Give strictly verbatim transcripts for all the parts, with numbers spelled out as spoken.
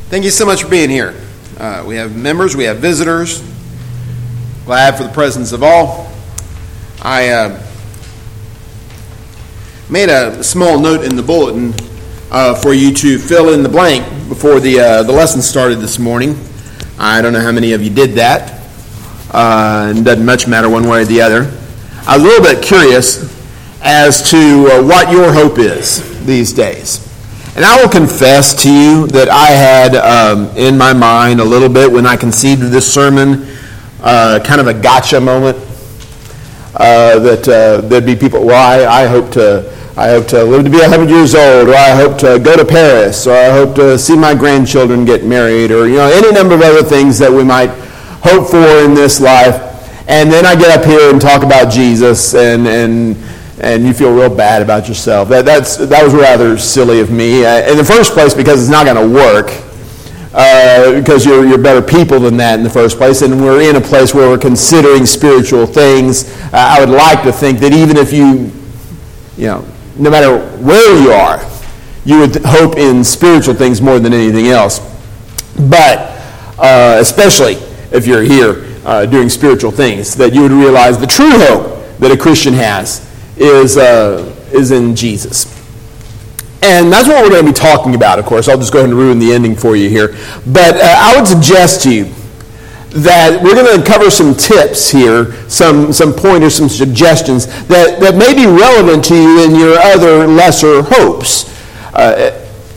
Thank you so much for being here. Uh, we have members, we have visitors. Glad for the presence of all. I uh, made a small note in the bulletin uh, for you to fill in the blank before the uh, the lesson started this morning. I don't know how many of you did that. Uh, it doesn't much matter one way or the other. I was a little bit curious as to uh, what your hope is these days. And I will confess to you that I had um, in my mind a little bit when I conceived of this sermon, uh, kind of a gotcha moment. Uh, that uh, there'd be people, well, I, I hope to, I hope to live to be one hundred years old, or I hope to go to Paris, or I hope to see my grandchildren get married, or you know, any number of other things that we might hope for in this life. And then I get up here and talk about Jesus, and and. and you feel real bad about yourself. That that's that was rather silly of me. Uh, in the first place, because it's not going to work. Uh, because you're you're better people than that in the first place, and we're in a place where we're considering spiritual things. Uh, I would like to think that even if you, you know, no matter where you are, you would hope in spiritual things more than anything else. But uh, especially if you're here uh, doing spiritual things, that you would realize the true hope that a Christian has is uh, is in Jesus. And that's what we're going to be talking about, of course. I'll just go ahead and ruin the ending for you here. But uh, I would suggest to you that we're going to cover some tips here, some some pointers, some suggestions that, that may be relevant to you in your other lesser hopes. Uh,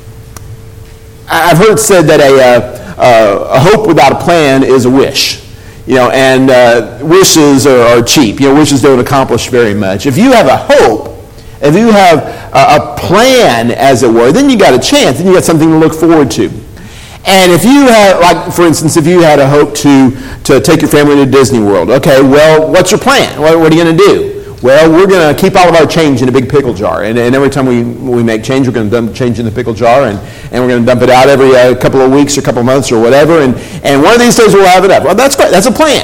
I've heard said that a, uh, a hope without a plan is a wish. You know, and uh, wishes are, are cheap. You know, wishes don't accomplish very much. If you have a hope, if you have a, a plan, as it were, then you got a chance. Then you got something to look forward to. And if you had, like, for instance, if you had a hope to to take your family to Disney World, okay, well, what's your plan? What, what are you going to do? Well, we're going to keep all of our change in a big pickle jar. And, and every time we we make change, we're going to dump change in the pickle jar. And, and we're going to dump it out every uh, couple of weeks or couple of months or whatever. And, and one of these days we'll have it up. Well, that's great. That's a plan.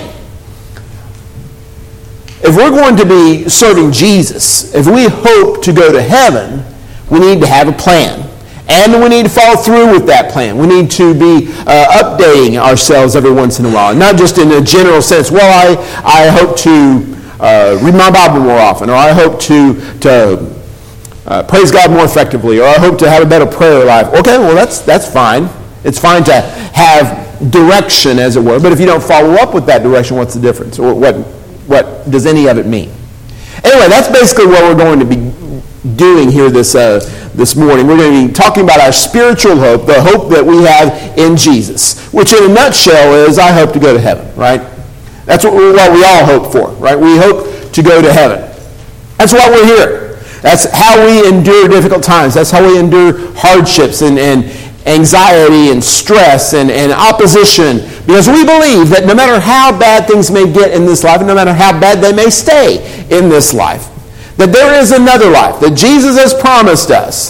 If we're going to be serving Jesus, if we hope to go to heaven, we need to have a plan. And we need to follow through with that plan. We need to be uh, updating ourselves every once in a while. Not just in a general sense, well, I, I hope to Uh, read my Bible more often, or I hope to to uh, praise God more effectively, or I hope to have a better prayer life. Okay, well that's that's fine. It's fine to have direction, as it were. But if you don't follow up with that direction, what's the difference? Or what what does any of it mean? Anyway, that's basically what we're going to be doing here this uh, this morning. We're going to be talking about our spiritual hope, the hope that we have in Jesus, which in a nutshell is I hope to go to heaven, right? That's what we, what we all hope for, right? We hope to go to heaven. That's why we're here. That's how we endure difficult times. That's how we endure hardships and, and anxiety and stress and, and opposition. Because we believe that no matter how bad things may get in this life, and no matter how bad they may stay in this life, that there is another life, that Jesus has promised us.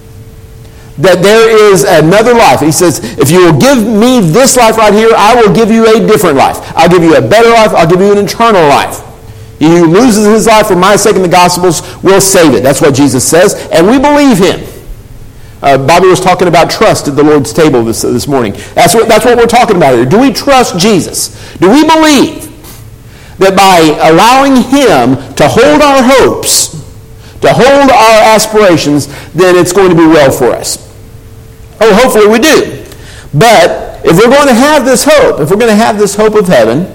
That there is another life. He says, if you will give me this life right here, I will give you a different life. I'll give you a better life. I'll give you an eternal life. He who loses his life for my sake in the Gospels will save it. That's what Jesus says, and we believe him. Uh, Bobby was talking about trust at the Lord's table this, this morning. That's what, that's what we're talking about here. Do we trust Jesus? Do we believe that by allowing him to hold our hopes, to hold our aspirations, then it's going to be well for us? Oh, hopefully we do. But if we're going to have this hope, if we're going to have this hope of heaven,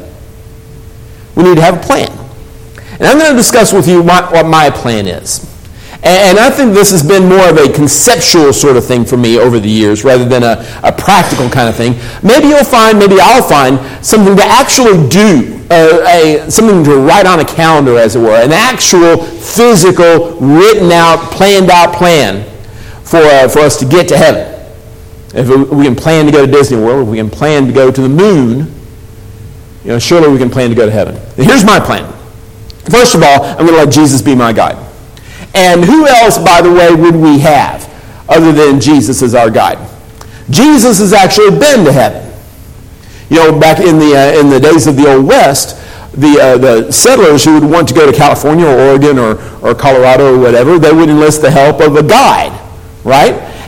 we need to have a plan. And I'm going to discuss with you my, what my plan is. And I think this has been more of a conceptual sort of thing for me over the years rather than a, a practical kind of thing. Maybe you'll find, maybe I'll find something to actually do, uh, a, something to write on a calendar, as it were, an actual, physical, written out, planned out plan for, uh, for us to get to heaven. If we can plan to go to Disney World, if we can plan to go to the moon, you know, surely we can plan to go to heaven. Now, here's my plan. First of all, I'm going to let Jesus be my guide. And who else, by the way, would we have other than Jesus as our guide? Jesus has actually been to heaven. You know, back in the uh, in the days of the Old West, the uh, the settlers who would want to go to California or Oregon or, or Colorado or whatever, they would enlist the help of a guide, right?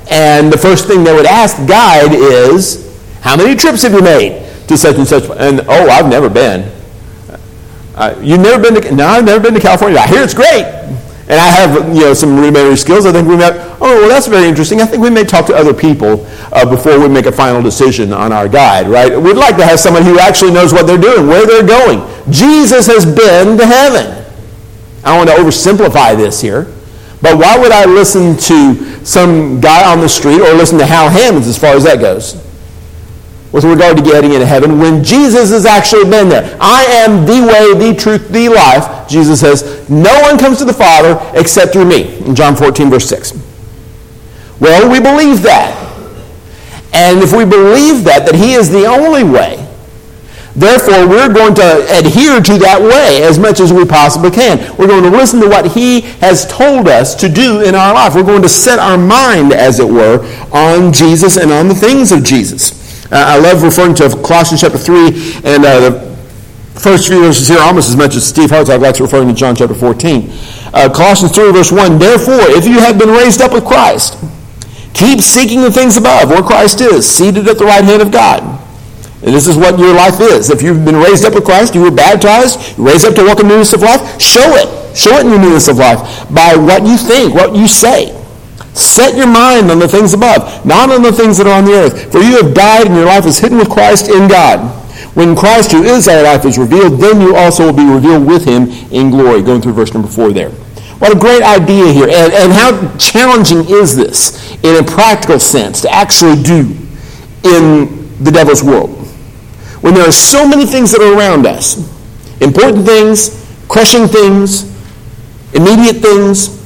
And the first thing they would ask the guide is, how many trips have you made to such and such? And, oh, I've never been. Uh, you've never been to, no, I've never been to California. I hear it's great. And I have, you know, some rudimentary skills. I think we may, oh, well, that's very interesting. I think we may talk to other people uh, before we make a final decision on our guide, right? We'd like to have someone who actually knows what they're doing, where they're going. Jesus has been to heaven. I don't want to oversimplify this here, but why would I listen to some guy on the street or listen to Hal Hammons as far as that goes with regard to getting into heaven when Jesus has actually been there? I am the way, the truth, the life. Jesus says, no one comes to the Father except through me, in John fourteen, verse six. Well, we believe that. And if we believe that, that he is the only way, therefore we're going to adhere to that way as much as we possibly can. We're going to listen to what he has told us to do in our life. We're going to set our mind, as it were, on Jesus and on the things of Jesus. Uh, I love referring to Colossians chapter three and uh, the first few verses here almost as much as Steve Hartzog likes referring to John chapter fourteen. Uh, Colossians three verse one, therefore, if you have been raised up with Christ, keep seeking the things above, where Christ is, seated at the right hand of God. And this is what your life is. If you've been raised up with Christ, you were baptized, you raised up to walk in newness of life, show it. Show it in the newness of life by what you think, what you say. Set your mind on the things above, not on the things that are on the earth. For you have died and your life is hidden with Christ in God. When Christ, who is our life, is revealed, then you also will be revealed with him in glory. Going through verse number four there. What a great idea here. And, and how challenging is this in a practical sense to actually do in the devil's world? When there are so many things that are around us, important things, crushing things, immediate things,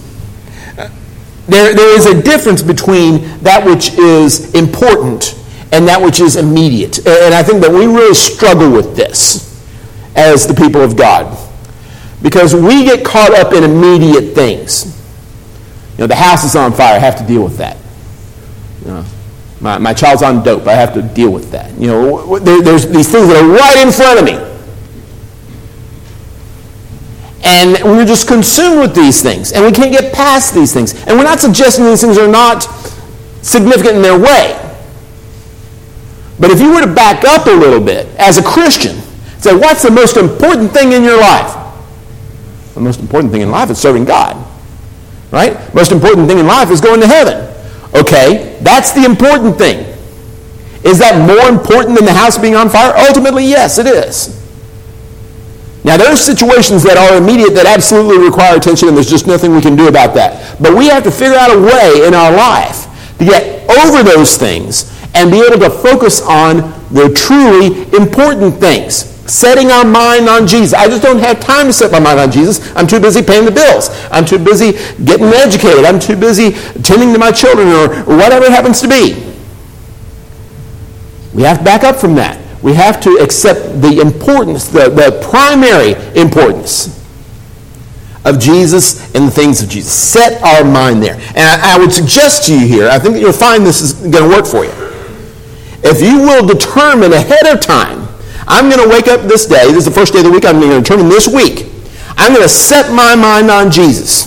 There, there is a difference between that which is important and that which is immediate. And I think that we really struggle with this as the people of God. Because we get caught up in immediate things. You know, the house is on fire, I have to deal with that. You know, my, my child's on dope, I have to deal with that. You know, there, there's these things that are right in front of me. And we're just consumed with these things. And we can't get past these things. And we're not suggesting these things are not significant in their way. But if you were to back up a little bit as a Christian, say, what's the most important thing in your life? The most important thing in life is serving God. Right? The most important thing in life is going to heaven. Okay, that's the important thing. Is that more important than the house being on fire? Ultimately, yes, it is. Now, there are situations that are immediate that absolutely require attention, and there's just nothing we can do about that. But we have to figure out a way in our life to get over those things and be able to focus on the truly important things. Setting our mind on Jesus. I just don't have time to set my mind on Jesus. I'm too busy paying the bills. I'm too busy getting educated. I'm too busy tending to my children or, or whatever it happens to be. We have to back up from that. We have to accept the importance, the, the primary importance of Jesus and the things of Jesus. Set our mind there. And I, I would suggest to you here, I think that you'll find this is going to work for you. If you will determine ahead of time, I'm going to wake up this day, this is the first day of the week, I'm going to determine this week, I'm going to set my mind on Jesus.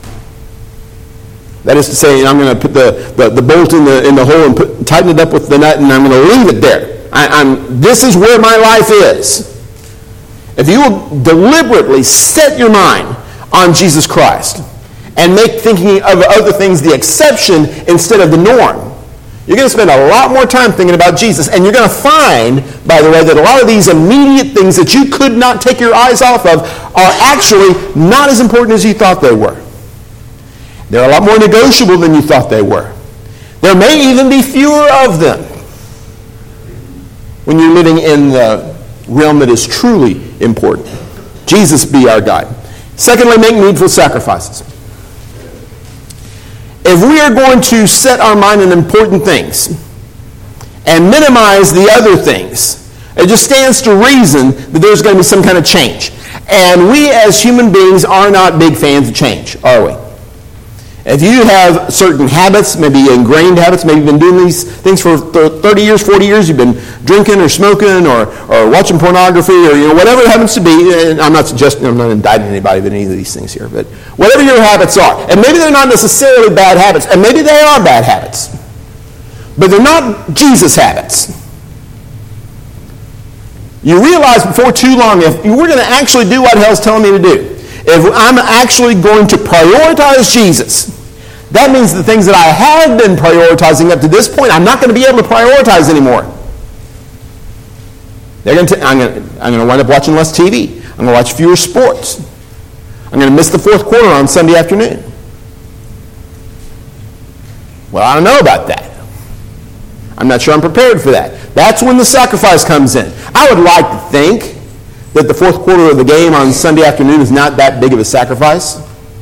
That is to say, I'm going to put the, the, the bolt in the, in the hole and put, tighten it up with the nut, and I'm going to leave it there. I, I'm, this is where my life is. If you will deliberately set your mind on Jesus Christ and make thinking of other things the exception instead of the norm, you're going to spend a lot more time thinking about Jesus. And you're going to find, by the way, that a lot of these immediate things that you could not take your eyes off of are actually not as important as you thought they were. They're a lot more negotiable than you thought they were. There may even be fewer of them when you're living in the realm that is truly important. Jesus be our guide. Secondly, make needful sacrifices. If we are going to set our mind on important things and minimize the other things, it just stands to reason that there's going to be some kind of change. And we as human beings are not big fans of change, are we? If you have certain habits, maybe ingrained habits, maybe you've been doing these things for thirty years, forty years, you've been drinking or smoking or, or watching pornography or you know whatever it happens to be, and I'm not suggesting, I'm not indicting anybody with any of these things here, but whatever your habits are, and maybe they're not necessarily bad habits, and maybe they are bad habits. but they're not Jesus habits. You realize before too long, if we're going to actually do what hell's telling me to do, if I'm actually going to prioritize Jesus, that means the things that I have been prioritizing up to this point, I'm not going to be able to prioritize anymore. They're going to, I'm going to, I'm going to wind up watching less T V. I'm going to watch fewer sports. I'm going to miss the fourth quarter on Sunday afternoon. Well, I don't know about that. I'm not sure I'm prepared for that. That's when the sacrifice comes in. I would like to think that the fourth quarter of the game on Sunday afternoon is not that big of a sacrifice.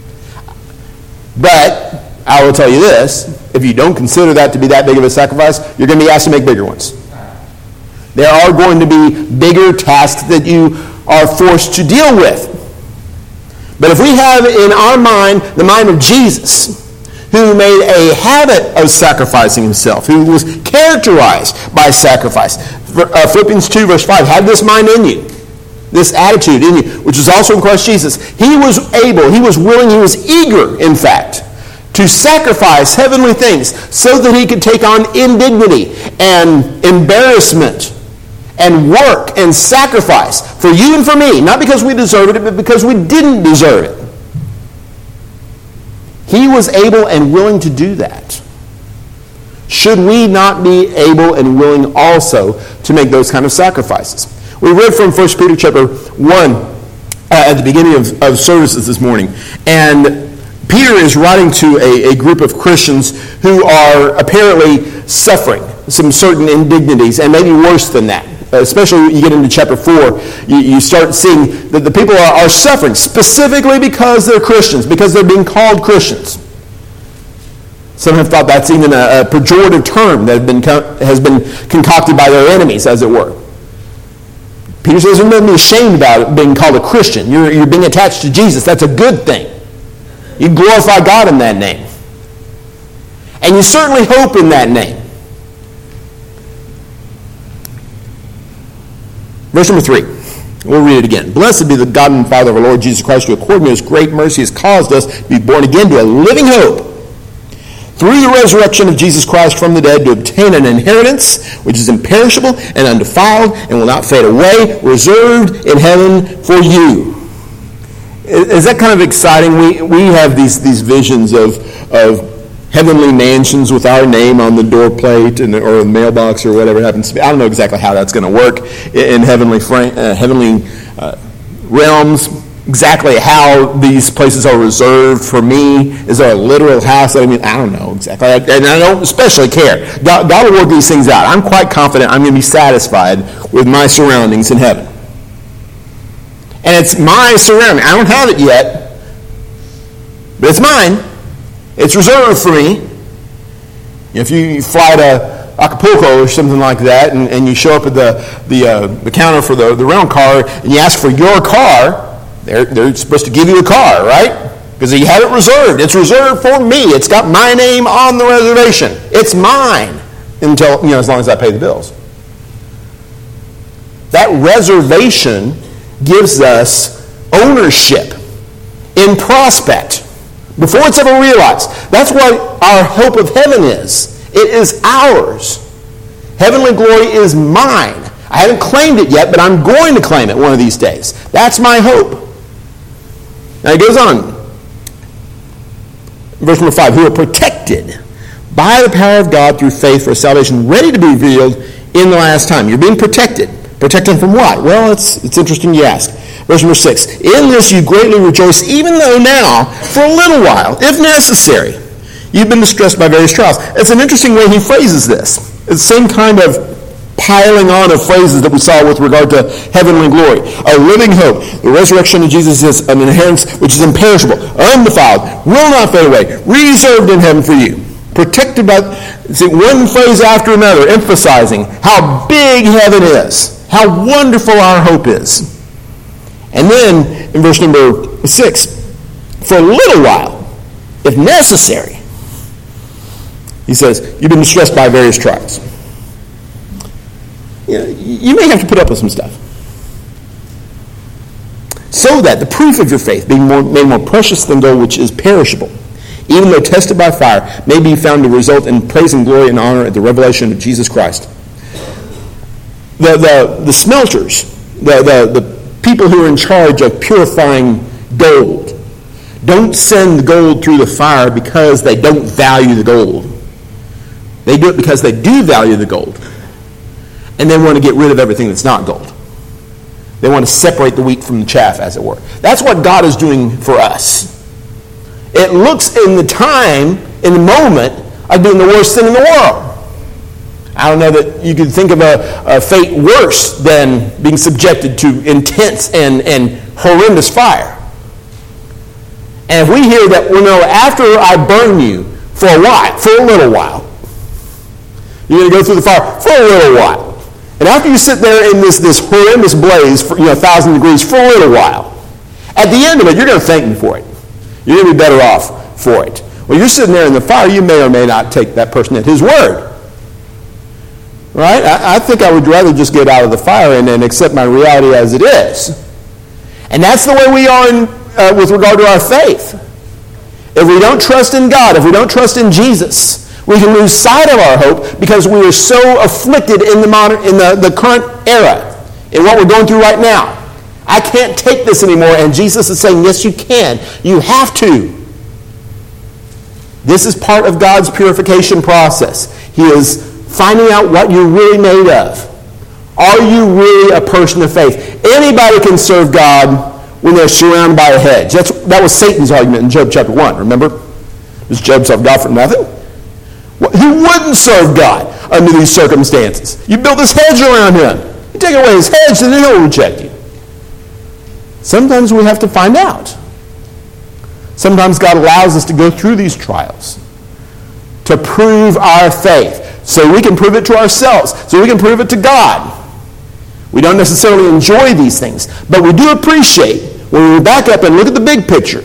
But I will tell you this, if you don't consider that to be that big of a sacrifice, you're going to be asked to make bigger ones. There are going to be bigger tasks that you are forced to deal with. But if we have in our mind the mind of Jesus, who made a habit of sacrificing himself, who was characterized by sacrifice. Philippians two, verse five, have this mind in you, this attitude in you, which is also in Christ Jesus. He was able, he was willing, he was eager, in fact, to sacrifice heavenly things so that he could take on indignity and embarrassment and work and sacrifice for you and for me, not because we deserved it, but because we didn't deserve it. He was able and willing to do that. Should we not be able and willing also to make those kind of sacrifices? We read from First Peter chapter one uh, at the beginning of, of services this morning. And Peter is writing to a, a group of Christians who are apparently suffering some certain indignities, and maybe worse than that. Especially when you get into chapter four, you, you start seeing that the people are, are suffering specifically because they're Christians, because they're being called Christians. Some have thought that's even a, a pejorative term that have been, has been concocted by their enemies, as it were. Peter says there's nothing to be ashamed about being called a Christian. You're, you're being attached to Jesus. That's a good thing. You glorify God in that name. And you certainly hope in that name. Verse number three. We'll read it again. Blessed be the God and Father of our Lord Jesus Christ, who according to his great mercy has caused us to be born again to a living hope through the resurrection of Jesus Christ from the dead, to obtain an inheritance which is imperishable and undefiled and will not fade away, reserved in heaven for you. Is that kind of exciting? We we have these these visions of of heavenly mansions with our name on the doorplate and or the mailbox or whatever it happens to be. I don't know exactly how that's going to work in heavenly frame, uh, heavenly uh, realms. Exactly how these places are reserved for me. Is there a literal house? I mean, I don't know exactly, and I don't especially care. God, God will work these things out. I'm quite confident I'm going to be satisfied with my surroundings in heaven. And it's my surrounding. I don't have it yet, but it's mine. It's reserved for me. If you fly to Acapulco or something like that, and, and you show up at the the, uh, the counter for the, the rental car, and you ask for your car, they're, they're supposed to give you a car, right? Because you have it reserved. It's reserved for me. It's got my name on the reservation. It's mine until, you know, as long as I pay the bills. That reservation gives us ownership in prospect before it's ever realized. That's what our hope of heaven is. It is ours. Heavenly glory is mine. I haven't claimed it yet, but I'm going to claim it one of these days. That's my hope. Now it goes on. Verse number five, who are protected by the power of God through faith for salvation, ready to be revealed in the last time. You're being protected. Protected from what? Well, it's it's interesting you ask. Verse number six, in this you greatly rejoice, even though now, for a little while, if necessary, you've been distressed by various trials. It's an interesting way he phrases this. It's the same kind of piling on of phrases that we saw with regard to heavenly glory. A living hope. The resurrection of Jesus is an inheritance which is imperishable, undefiled, will not fade away, reserved in heaven for you. Protected by, see, one phrase after another, emphasizing how big heaven is, how wonderful our hope is. And then, in verse number six, for a little while, if necessary, he says, you've been distressed by various trials. You know, you may have to put up with some stuff. So that the proof of your faith, being more, made more precious than gold which is perishable, even though tested by fire, may be found to result in praise and glory and honor at the revelation of Jesus Christ. The, the, the smelters, the, the, the people who are in charge of purifying gold, don't send the gold through the fire because they don't value the gold. They do it because they do value the gold. And they want to get rid of everything that's not gold. They want to separate the wheat from the chaff, as it were. That's what God is doing for us. It looks in the time, in the moment, like doing the worst thing in the world. I don't know that you could think of a, a fate worse than being subjected to intense and, and horrendous fire. And if we hear that, well, no, after I burn you for a while, for a little while, you're going to go through the fire for a little while. And after you sit there in this, this horrendous blaze for, you know, one thousand degrees for a little while, at the end of it, you're going to thank me for it. You're going to be better off for it. Well, you're sitting there in the fire, you may or may not take that person at his word. Right? I, I think I would rather just get out of the fire and, and accept my reality as it is. And that's the way we are in, uh, with regard to our faith. If we don't trust in God, if we don't trust in Jesus, we can lose sight of our hope because we are so afflicted in the modern, in the, the current era, in what we're going through right now. I can't take this anymore, and Jesus is saying, yes, you can. You have to. This is part of God's purification process. He is finding out what you're really made of. Are you really a person of faith? Anybody can serve God when they're surrounded by a hedge. That's, that was Satan's argument in Job chapter one, remember? Does Job serve God for nothing? Who wouldn't serve God under these circumstances? You build this hedge around him. You take away his hedge, and then he'll reject you. Sometimes we have to find out. Sometimes God allows us to go through these trials to prove our faith, so we can prove it to ourselves, so we can prove it to God. We don't necessarily enjoy these things, but we do appreciate when we back up and look at the big picture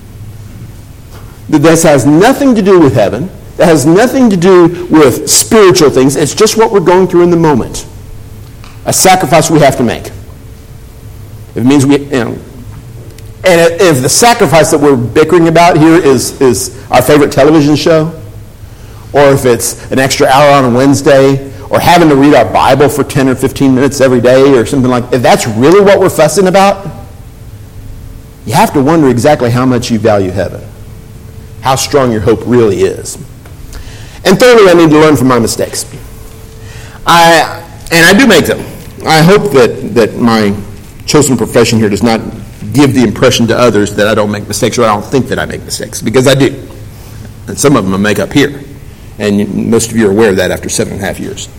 that this has nothing to do with heaven, that has nothing to do with spiritual things. It's just what we're going through in the moment. A sacrifice we have to make. It means we, you know, and if the sacrifice that we're bickering about here is, is our favorite television show, or if it's an extra hour on a Wednesday, or having to read our Bible for ten or fifteen minutes every day, or something like that, if that's really what we're fussing about, you have to wonder exactly how much you value heaven, how strong your hope really is. And thirdly, I need to learn from my mistakes. I and I do make them. I hope that, that my chosen profession here does not give the impression to others that I don't make mistakes, or I don't think that I make mistakes, because I do. And some of them I make up here. And most of you are aware of that after seven and a half years.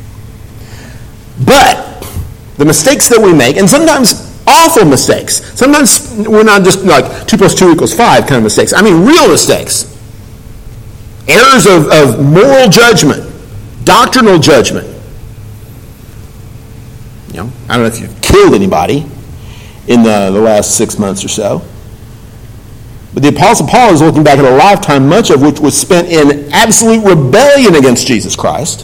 But the mistakes that we make, and sometimes awful mistakes, sometimes we're not just like two plus two equals five kind of mistakes. I mean real mistakes. Errors of, of moral judgment, doctrinal judgment. You know, I don't know if you've killed anybody in the, the last six months or so. But the Apostle Paul is looking back at a lifetime, much of which was spent in absolute rebellion against Jesus Christ.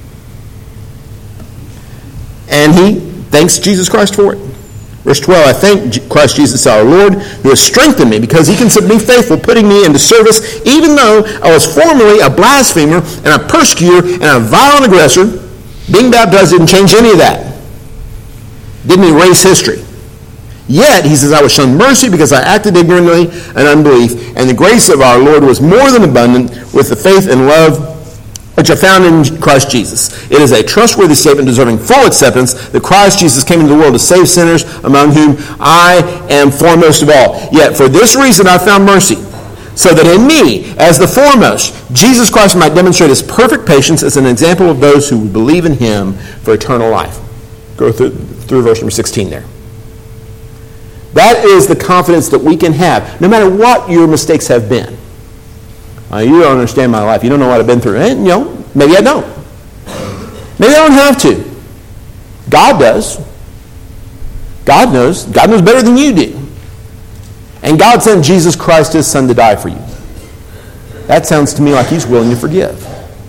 And he thanks Jesus Christ for it. Verse twelve, I thank Christ Jesus our Lord, who has strengthened me, because he considered me faithful, putting me into service, even though I was formerly a blasphemer, and a persecutor, and a violent aggressor. Being baptized didn't change any of that. Didn't erase history. Yet, he says, I was shown mercy because I acted ignorantly and unbelief, and the grace of our Lord was more than abundant with the faith and love which are found in Christ Jesus. It is a trustworthy statement deserving full acceptance that Christ Jesus came into the world to save sinners, among whom I am foremost of all. Yet for this reason I found mercy, so that in me, as the foremost, Jesus Christ might demonstrate his perfect patience as an example of those who believe in him for eternal life. Go through, through verse number sixteen there. That is the confidence that we can have, no matter what your mistakes have been. Uh, you don't understand my life. You don't know what I've been through. And, you know, maybe I don't. Maybe I don't have to. God does. God knows. God knows better than you do. And God sent Jesus Christ, his son, to die for you. That sounds to me like he's willing to forgive.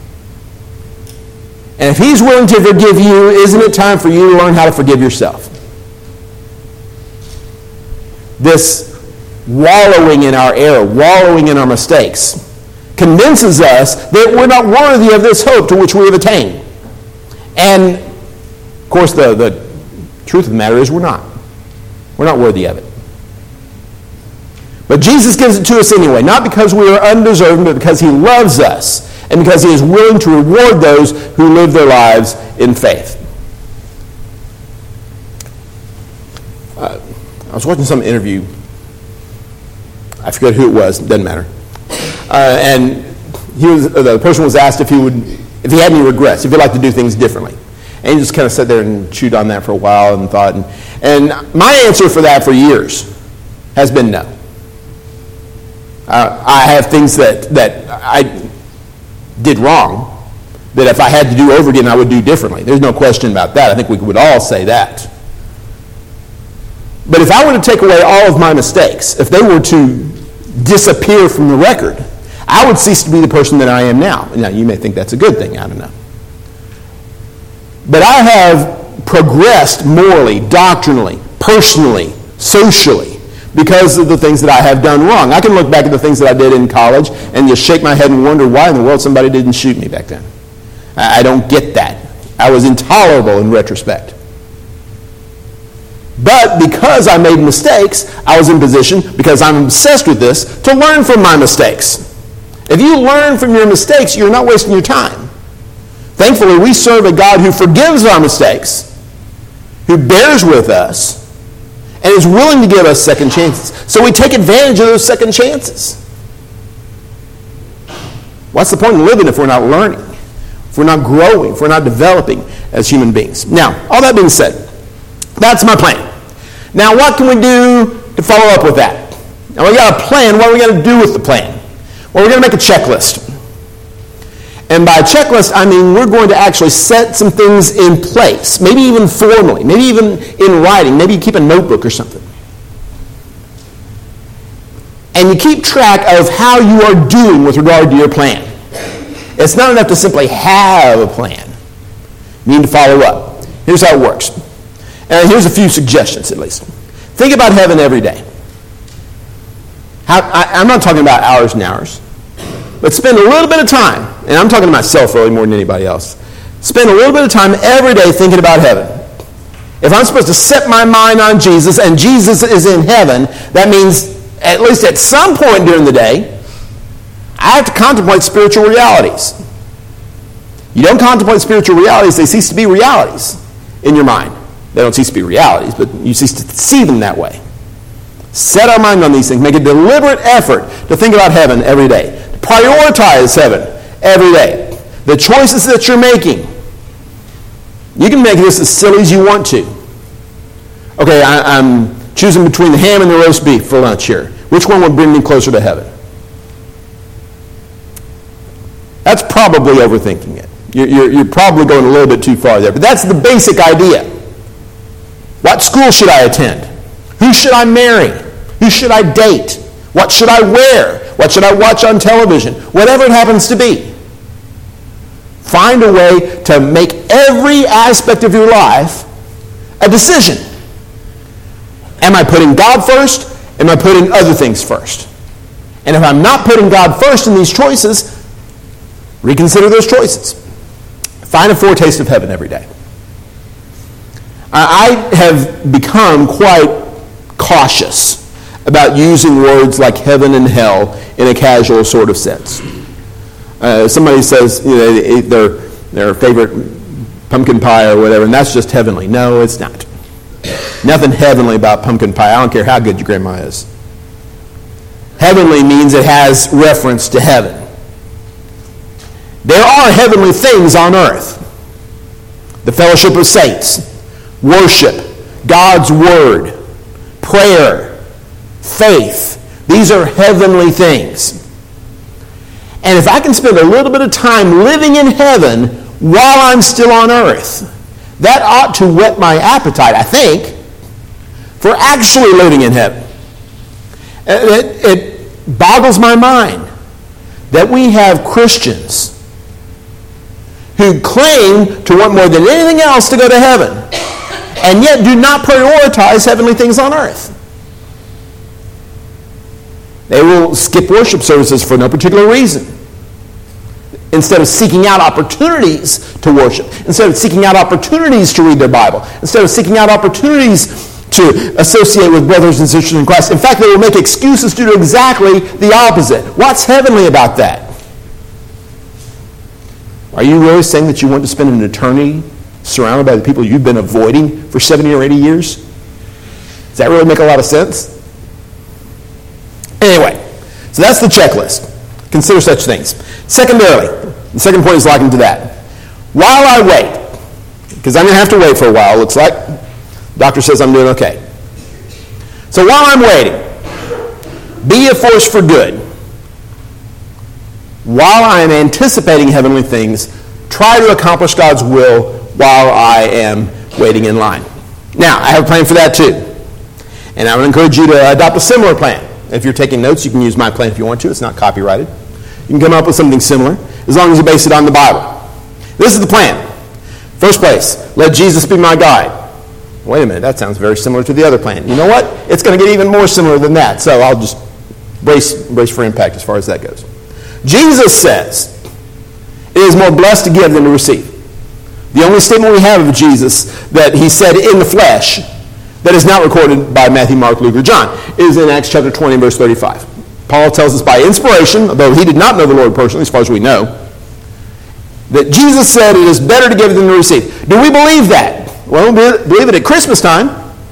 And if he's willing to forgive you, isn't it time for you to learn how to forgive yourself? This wallowing in our error, wallowing in our mistakes, convinces us that we're not worthy of this hope to which we have attained. And, of course, the, the truth of the matter is we're not. We're not worthy of it. But Jesus gives it to us anyway, not because we are undeserving, but because he loves us and because he is willing to reward those who live their lives in faith. Uh, I was watching some interview. I forget who it was. Doesn't matter. Uh, and he was, uh, the person was asked if he would, if he had any regrets, if he'd like to do things differently. And he just kind of sat there and chewed on that for a while and thought. And, and my answer for that for years has been no. Uh, I have things that, that I did wrong that if I had to do over again, I would do differently. There's no question about that. I think we would all say that. But if I were to take away all of my mistakes, if they were to disappear from the record, I would cease to be the person that I am now. Now, you may think that's a good thing. I don't know. But I have progressed morally, doctrinally, personally, socially, because of the things that I have done wrong. I can look back at the things that I did in college and just shake my head and wonder why in the world somebody didn't shoot me back then. I don't get that. I was intolerable in retrospect. But because I made mistakes, I was in position, because I'm obsessed with this, to learn from my mistakes. If you learn from your mistakes, you're not wasting your time. Thankfully, we serve a God who forgives our mistakes, who bears with us, and is willing to give us second chances. So we take advantage of those second chances. What's the point in living if we're not learning, if we're not growing, if we're not developing as human beings? Now, all that being said, that's my plan. Now, what can we do to follow up with that? Now, we got a plan. What are we going to do with the plan? Well, we're going to make a checklist. And by checklist, I mean we're going to actually set some things in place, maybe even formally, maybe even in writing. Maybe you keep a notebook or something. And you keep track of how you are doing with regard to your plan. It's not enough to simply have a plan. You need to follow up. Here's how it works. And here's a few suggestions, at least. Think about heaven every day. How, I, I'm not talking about hours and hours. But spend a little bit of time, and I'm talking to myself really more than anybody else. Spend a little bit of time every day thinking about heaven. If I'm supposed to set my mind on Jesus, and Jesus is in heaven, that means at least at some point during the day, I have to contemplate spiritual realities. You don't contemplate spiritual realities, they cease to be realities in your mind. They don't cease to be realities, but you cease to see them that way. Set our mind on these things. Make a deliberate effort to think about heaven every day. Prioritize heaven every day. The choices that you're making. You can make this as silly as you want to. Okay, I, I'm choosing between the ham and the roast beef for lunch here. Which one would bring me closer to heaven? That's probably overthinking it. You're, you're, you're probably going a little bit too far there. But that's the basic idea. What school should I attend? Who should I marry? Who should I date? What should I wear? What should I watch on television? Whatever it happens to be. Find a way to make every aspect of your life a decision. Am I putting God first? Am I putting other things first? And if I'm not putting God first in these choices, reconsider those choices. Find a foretaste of heaven every day. I have become quite cautious about using words like heaven and hell in a casual sort of sense. Uh, somebody says, you know, they ate their, their favorite pumpkin pie or whatever, and that's just heavenly. No, it's not. Nothing heavenly about pumpkin pie. I don't care how good your grandma is. Heavenly means it has reference to heaven. There are heavenly things on earth. The fellowship of saints, worship, God's word, prayer, faith. These are heavenly things. And if I can spend a little bit of time living in heaven while I'm still on earth, that ought to whet my appetite, I think, for actually living in heaven. It, it boggles my mind that we have Christians who claim to want more than anything else to go to heaven, and yet do not prioritize heavenly things on earth. They will skip worship services for no particular reason. instead of seeking out opportunities to worship, instead of seeking out opportunities to read their Bible, instead of seeking out opportunities to associate with brothers and sisters in Christ. In fact, they will make excuses to do exactly the opposite. What's heavenly about that? Are you really saying that you want to spend an eternity surrounded by the people you've been avoiding for seventy or eighty years? Does that really make a lot of sense? Anyway, so that's the checklist. Consider such things. Secondarily, the second point is likened to that. While I wait, because I'm going to have to wait for a while, looks like. The doctor says I'm doing okay. So while I'm waiting, be a force for good. While I am anticipating heavenly things, try to accomplish God's will while I am waiting in line. Now, I have a plan for that too. And I would encourage you to adopt a similar plan. If you're taking notes, you can use my plan if you want to. It's not copyrighted. You can come up with something similar, as long as you base it on the Bible. This is the plan. First place, let Jesus be my guide. Wait a minute, that sounds very similar to the other plan. You know what? It's going to get even more similar than that, so I'll just brace, brace for impact as far as that goes. Jesus says, it is more blessed to give than to receive. The only statement we have of Jesus that he said in the flesh that is not recorded by Matthew, Mark, Luke, or John is in Acts chapter twenty, verse thirty-five. Paul tells us by inspiration, although he did not know the Lord personally, as far as we know, that Jesus said it is better to give than to receive. Do we believe that? Well, we believe it at Christmas time.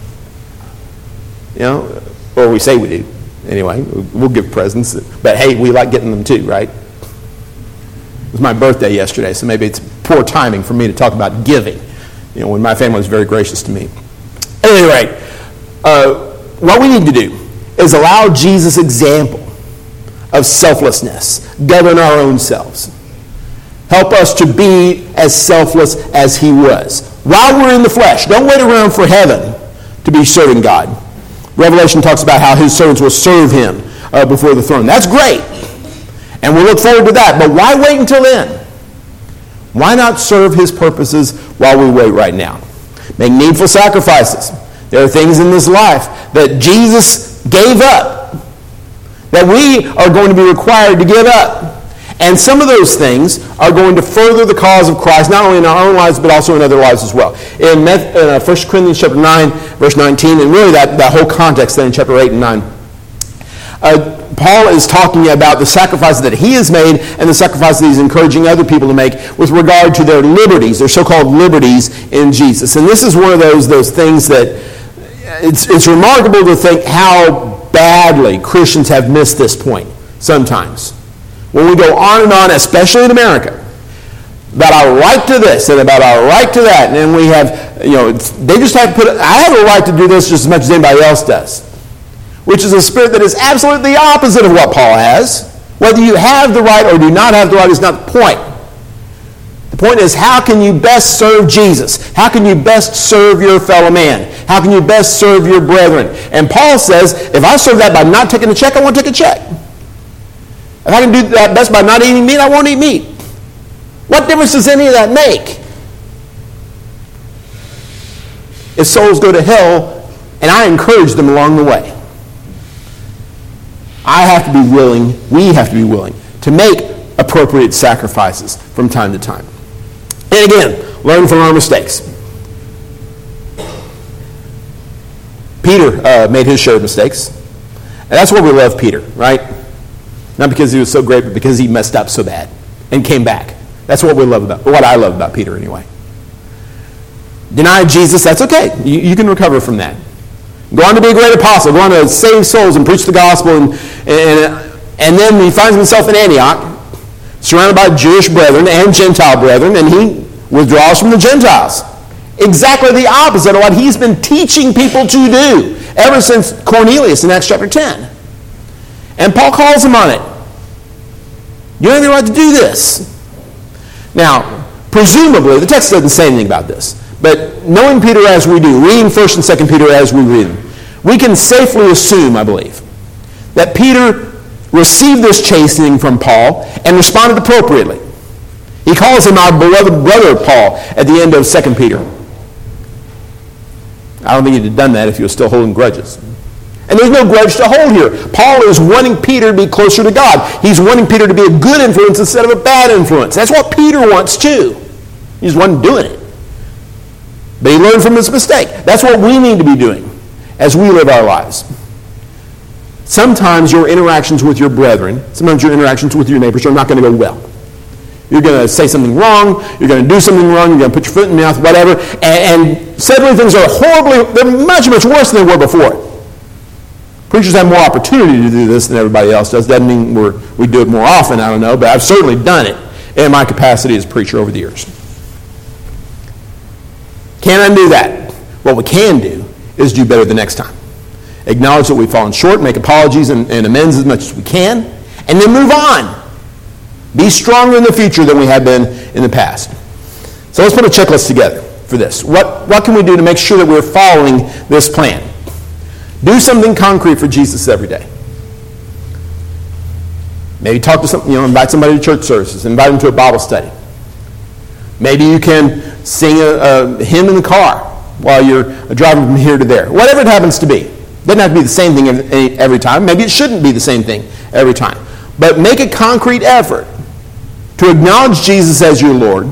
You know, or we say we do. Anyway, we'll give presents. But hey, we like getting them too, right? It was my birthday yesterday, so maybe it's poor timing for me to talk about giving, you know, when my family was very gracious to me. At any rate, uh, what we need to do is allow Jesus' example of selflessness govern our own selves. Help us to be as selfless as he was. While we're in the flesh, don't wait around for heaven to be serving God. Revelation talks about how his servants will serve him uh, before the throne. That's great. And we'll look forward to that. But why wait until then? Why not serve his purposes while we wait right now? Make needful sacrifices. There are things in this life that Jesus gave up that we are going to be required to give up. And some of those things are going to further the cause of Christ, not only in our own lives, but also in other lives as well. In uh, First Corinthians chapter nine, verse nineteen, and really that, that whole context then in chapter eight and nine, uh, Paul is talking about the sacrifices that he has made and the sacrifices that he's encouraging other people to make with regard to their liberties, their so-called liberties in Jesus. And this is one of those, those things that it's, it's remarkable to think how badly Christians have missed this point sometimes. When we go on and on, especially in America, about our right to this and about our right to that, and then we have, you know, they just have to put, I have a right to do this just as much as anybody else does, which is a spirit that is absolutely the opposite of what Paul has. Whether you have the right or do not have the right is not the point. The point is, how can you best serve Jesus? How can you best serve your fellow man? How can you best serve your brethren? And Paul says, if I serve that by not taking a check, I won't take a check. If I can do that best by not eating meat, I won't eat meat. What difference does any of that make? If souls go to hell, and I encourage them along the way, I have to be willing, we have to be willing, to make appropriate sacrifices from time to time. And again, learn from our mistakes. Peter uh, made his share of mistakes. And that's why we love Peter, right? Not because he was so great, but because he messed up so bad and came back. That's what we love about, or what I love about Peter anyway. Deny Jesus, that's okay. You, you can recover from that. Go on to be a great apostle. Go on to save souls and preach the gospel. And, and, and then he finds himself in Antioch, surrounded by Jewish brethren and Gentile brethren, and he withdraws from the Gentiles. Exactly the opposite of what he's been teaching people to do ever since Cornelius in Acts chapter ten. And Paul calls him on it. You don't have the right to do this. Now, presumably, the text doesn't say anything about this, but knowing Peter as we do, reading First and Second Peter as we read them, we can safely assume, I believe, that Peter received this chastening from Paul and responded appropriately. He calls him our beloved brother Paul at the end of Second Peter. I don't think he'd have done that if he was still holding grudges. And there's no grudge to hold here. Paul is wanting Peter to be closer to God. He's wanting Peter to be a good influence instead of a bad influence. That's what Peter wants too. He just wasn't doing it. But he learned from his mistake. That's what we need to be doing as we live our lives. Sometimes your interactions with your brethren, sometimes your interactions with your neighbors are not going to go well. You're going to say something wrong, you're going to do something wrong, you're going to put your foot in the mouth, whatever, and, and suddenly things are horribly, they're much, much worse than they were before. Preachers have more opportunity to do this than everybody else does. Doesn't mean we're, we do it more often, I don't know, but I've certainly done it in my capacity as a preacher over the years. Can't undo that. What we can do is do better the next time. Acknowledge that we've fallen short, make apologies and, and amends as much as we can, and then move on. Be stronger in the future than we have been in the past. So let's put a checklist together for this. What, what can we do to make sure that we're following this plan? Do something concrete for Jesus every day. Maybe talk to some, you know, invite somebody to church services, invite them to a Bible study. Maybe you can sing a, a hymn in the car while you're driving from here to there. Whatever it happens to be. Doesn't have to be the same thing every time. Maybe it shouldn't be the same thing every time. But make a concrete effort to acknowledge Jesus as your Lord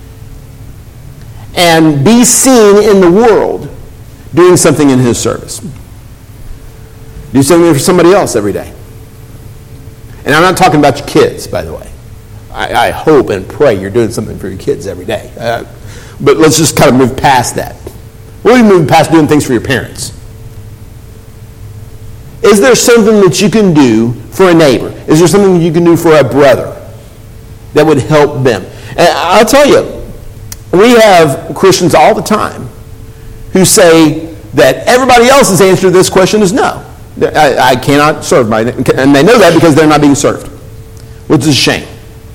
and be seen in the world doing something in his service. Do something for somebody else every day. And I'm not talking about your kids, by the way. I, I hope and pray you're doing something for your kids every day. Uh, but let's just kind of move past that. We'll even move past doing things for your parents. Is there something that you can do for a neighbor? Is there something you can do for a brother that would help them? And I'll tell you, we have Christians all the time who say that everybody else's answer to this question is no. I, I cannot serve my, and they know that because they're not being served, which is a shame.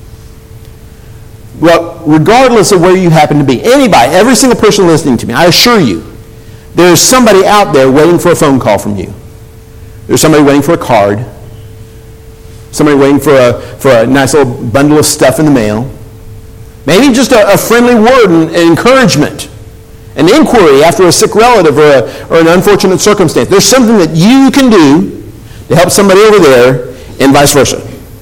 Well, regardless of where you happen to be, anybody, every single person listening to me, I assure you, there's somebody out there waiting for a phone call from you. There's somebody waiting for a card. Somebody waiting for a for a nice little bundle of stuff in the mail. Maybe just a, a friendly word and, and encouragement. An inquiry after a sick relative or, a, or an unfortunate circumstance. There's something that you can do to help somebody over there and vice versa.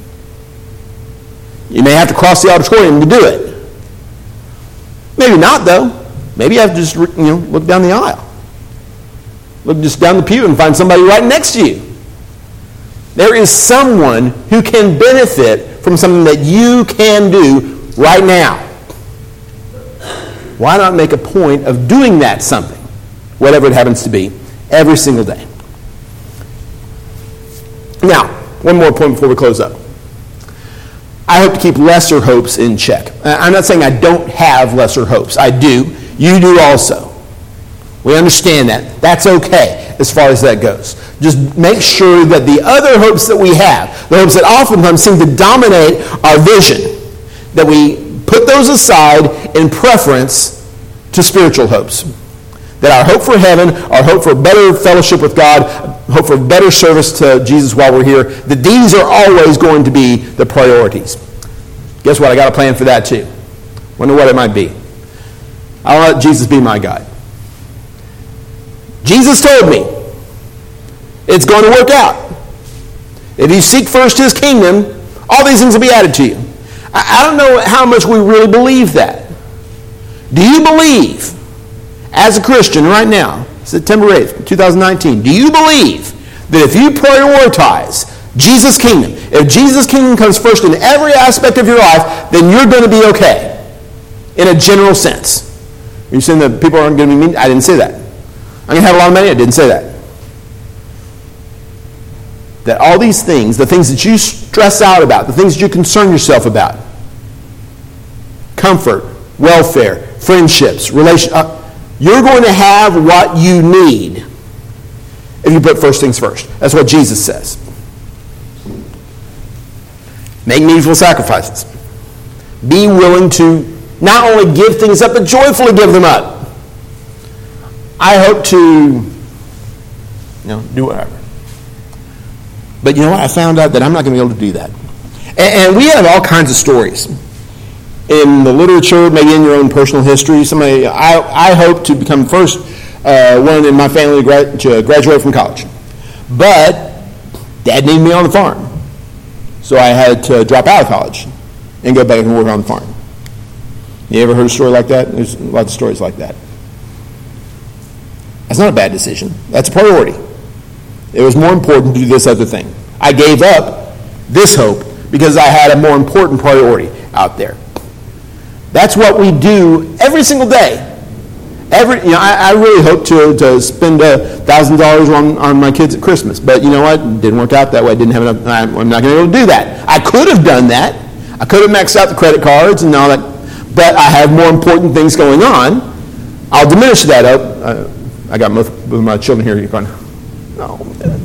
You may have to cross the auditorium to do it. Maybe not, though. Maybe you have to just you know look down the aisle. Look just down the pew and find somebody right next to you. There is someone who can benefit from something that you can do right now. Why not make a point of doing that something, whatever it happens to be, every single day? Now, one more point before we close up. I hope to keep lesser hopes in check. I'm not saying I don't have lesser hopes. I do. You do also. We understand that. That's okay as far as that goes. Just make sure that the other hopes that we have, the hopes that oftentimes seem to dominate our vision, that we put those aside in preference to spiritual hopes. That our hope for heaven, our hope for better fellowship with God, hope for better service to Jesus while we're here, that these are always going to be the priorities. Guess what? I got a plan for that too. Wonder what it might be. I'll let Jesus be my guide. Jesus told me it's going to work out. If you seek first his kingdom, all these things will be added to you. I, I don't know how much we really believe that. Do you believe, as a Christian right now, September eighth, twenty nineteen, do you believe that if you prioritize Jesus' kingdom, if Jesus' kingdom comes first in every aspect of your life, then you're going to be okay, in a general sense? Are you saying that people aren't going to be mean? I didn't say that. I'm going to have a lot of money? I didn't say that. That all these things, the things that you stress out about, the things that you concern yourself about, comfort, welfare, friendships, relation, uh, you're going to have what you need if you put first things first. That's what Jesus says. Make needful sacrifices. Be willing to not only give things up, but joyfully give them up. I hope to, you know, do whatever. But you know what? I found out that I'm not going to be able to do that. And, and we have all kinds of stories in the literature, maybe in your own personal history. Somebody, I, I hope to become first uh, one in my family to, gra- to graduate from college. But Dad needed me on the farm. So I had to drop out of college and go back and work on the farm. You ever heard a story like that? There's lots of stories like that. That's not a bad decision. That's a priority. It was more important to do this other thing. I gave up this hope because I had a more important priority out there. That's what we do every single day. Every, you know, I, I really hope to, to spend a thousand dollars on on my kids at Christmas, but you know what? It didn't work out that way. I didn't have enough. I'm, I'm not going to be able to do that. I could have done that. I could have maxed out the credit cards and all that, but I have more important things going on. I'll diminish that up. Uh, I got most of my children here. You're going, no.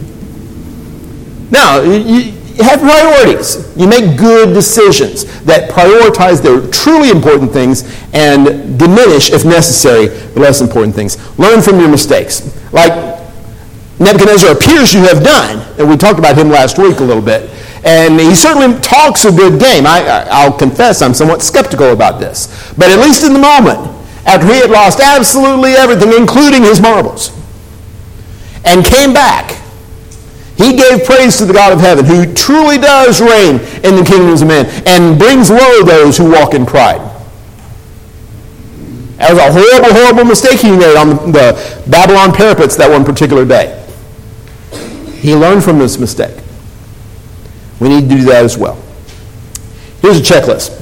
No, you, you have priorities. You make good decisions that prioritize the truly important things and diminish, if necessary, the less important things. Learn from your mistakes. Like Nebuchadnezzar appears to have done, and we talked about him last week a little bit, and he certainly talks a good game. I, I, I'll confess I'm somewhat skeptical about this. But at least in the moment, after he had lost absolutely everything, including his marbles, and came back, he gave praise to the God of heaven, who truly does reign in the kingdoms of men and brings low those who walk in pride. That was a horrible, horrible mistake he made on the Babylon parapets that one particular day. He learned from this mistake. We need to do that as well. Here's a checklist.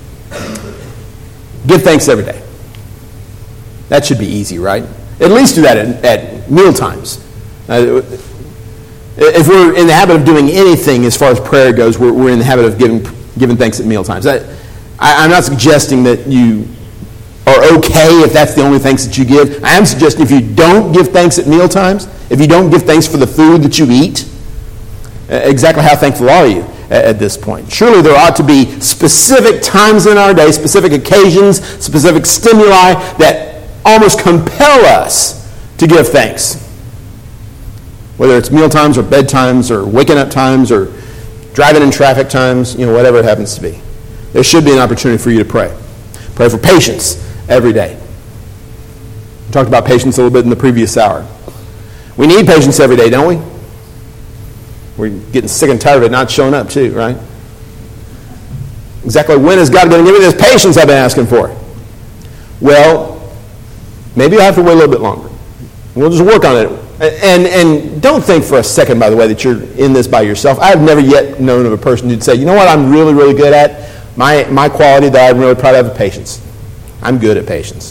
Give thanks every day. That should be easy, right? At least do that at, at meal times. Uh, If we're in the habit of doing anything as far as prayer goes, we're, we're in the habit of giving giving thanks at meal times. I, I, I'm not suggesting that you are okay if that's the only thanks that you give. I am suggesting if you don't give thanks at meal times, if you don't give thanks for the food that you eat, exactly how thankful are you at, at this point? Surely there ought to be specific times in our day, specific occasions, specific stimuli that almost compel us to give thanks. Whether it's meal times or bedtimes or waking up times or driving in traffic times, you know, whatever it happens to be. There should be an opportunity for you to pray. Pray for patience every day. We talked about patience a little bit in the previous hour. We need patience every day, don't we? We're getting sick and tired of it not showing up too, right? Exactly when is God going to give me this patience I've been asking for? Well, maybe I have to wait a little bit longer. We'll just work on it. And and don't think for a second, by the way, that you're in this by yourself. I've never yet known of a person who'd say, you know what I'm really, really good at? My my quality that I'm really proud of is patience. I'm good at patience.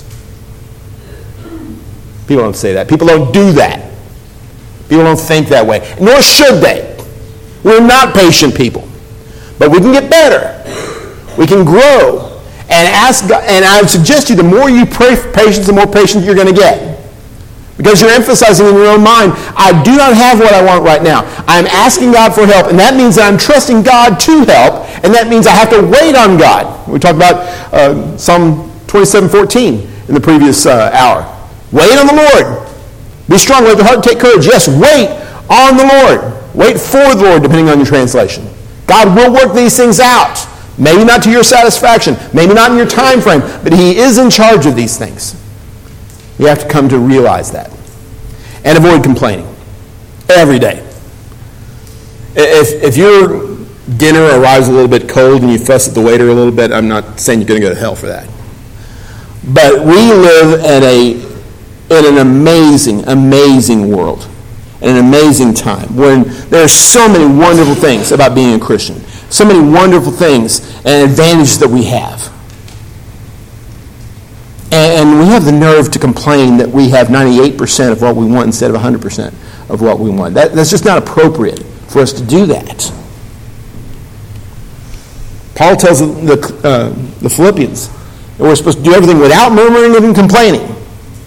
People don't say that. People don't do that. People don't think that way. Nor should they. We're not patient people. But we can get better. We can grow. And ask God, and I would suggest to you, the more you pray for patience, the more patient you're going to get. Because you're emphasizing in your own mind, I do not have what I want right now. I'm asking God for help, and that means that I'm trusting God to help, and that means I have to wait on God. We talked about uh, Psalm twenty-seven fourteen in the previous uh, hour. Wait on the Lord. Be strong, let your heart take courage. Yes, wait on the Lord. Wait for the Lord, depending on your translation. God will work these things out. Maybe not to your satisfaction, maybe not in your time frame, but He is in charge of these things. You have to come to realize that. And avoid complaining. Every day. If if your dinner arrives a little bit cold and you fuss at the waiter a little bit, I'm not saying you're going to go to hell for that. But we live at a in an amazing, amazing world. In an amazing time when there are so many wonderful things about being a Christian. So many wonderful things and advantages that we have. And we have the nerve to complain that we have ninety-eight percent of what we want instead of one hundred percent of what we want. That, that's just not appropriate for us to do that. Paul tells the, uh, the Philippians that we're supposed to do everything without murmuring and complaining.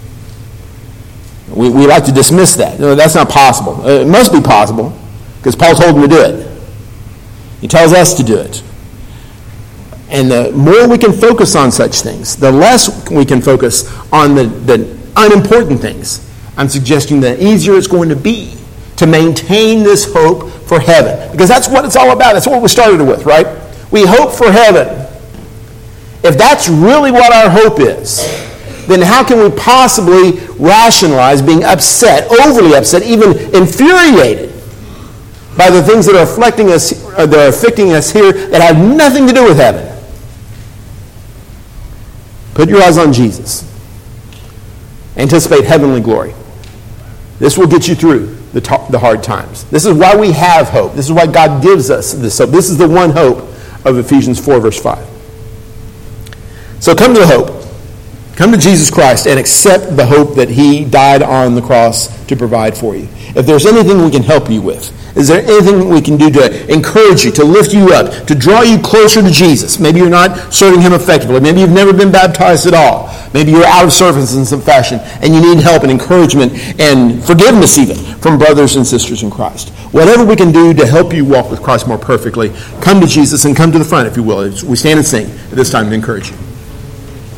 We, we like to dismiss that. No, that's not possible. Uh, it must be possible because Paul told them to do it. He tells us to do it. And the more we can focus on such things, the less we can focus on the, the unimportant things. I'm suggesting the easier it's going to be to maintain this hope for heaven. Because that's what it's all about. That's what we started with, right? We hope for heaven. If that's really what our hope is, then how can we possibly rationalize being upset, overly upset, even infuriated by the things that are afflicting us, uh, that are afflicting us here that have nothing to do with heaven. Put your eyes on Jesus. Anticipate heavenly glory. This will get you through the, ta- the hard times. This is why we have hope. This is why God gives us this hope. This is the one hope of Ephesians four, verse five. So come to the hope. Come to Jesus Christ and accept the hope that he died on the cross to provide for you. If there's anything we can help you with, is there anything we can do to encourage you, to lift you up, to draw you closer to Jesus? Maybe you're not serving him effectively. Maybe you've never been baptized at all. Maybe you're out of service in some fashion and you need help and encouragement and forgiveness even from brothers and sisters in Christ. Whatever we can do to help you walk with Christ more perfectly, come to Jesus and come to the front, if you will. We stand and sing at this time to encourage you.